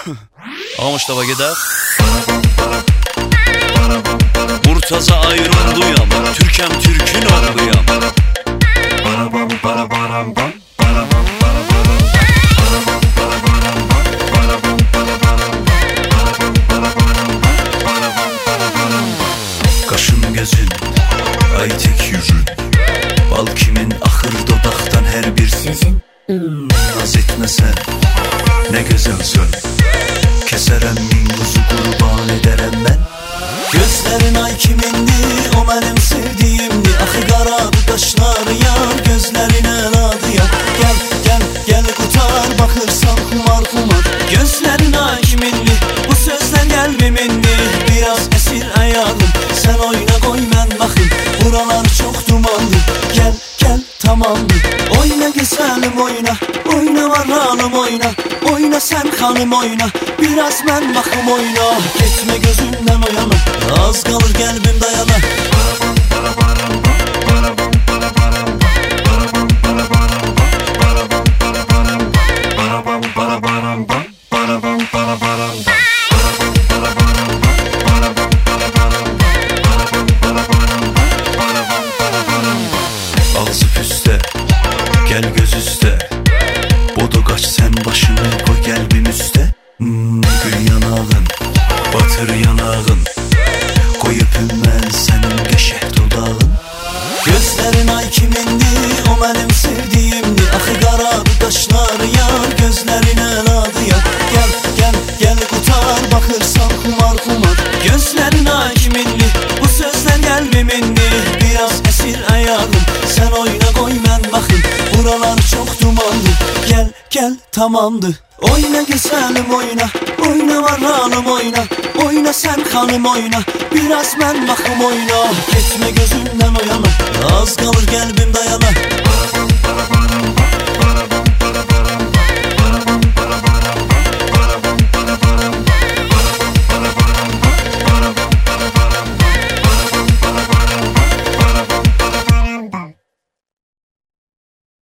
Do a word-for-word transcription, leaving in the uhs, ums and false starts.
Ama Mustafa gider. Murtaza ayrıldıyam, Türkem Türk'ün oğluyam. Kaşın gözün, ay tek yüzün, bal kimin ahır dodaktan her bir sizin. Naz etmesen ne güzelsin, keserem min kuzu kurban ederem ben. Gözlerin ay kimindi, o benim sevdiğimdi. Ahı karadı kaşları yar, gözlerine ladı ya. Gel gel gel kutar, bakırsan kumar kumar. Gözlerin ay kimindi, bu sözler kalbimindi. Biraz esir ayağım, sen oyna koy ben bakayım. Buralar çok dumanlı, gel gel tamamdır. Oyna güzelim oyna, oyna var hanım oyna. Oyna sen hanım oyna, biraz ben bakım oyna. Geçme gözümden o yana, az kalır kalbim dayana. Ağzı püste, gel göz üste. Bodu kaç sen başını koy kalbim üste. hmm, Gül yanağın, batır yanağın, koy öpüm ben senin geçeh dudağın. Gözlerin ay kimindi, o benim sevdiğimdi. Ahı karadı kaşları yar, gözlerine ladı ya. Gel gel gel kutar, bakırsan kumar kumar. Gözlerin ay kimindi, bu sözler kalbimindi. Biraz esir ayağım, sen oyna koy ben bakayım. Buralar çok dumanlı, gel gel tamamdır. Oyna güzelim oyna, oyna var hanım oyna. Oyna sen hanım oyna, biraz ben bakım oyna. Geçme gözümden o yana, az kalır kalbim dayana.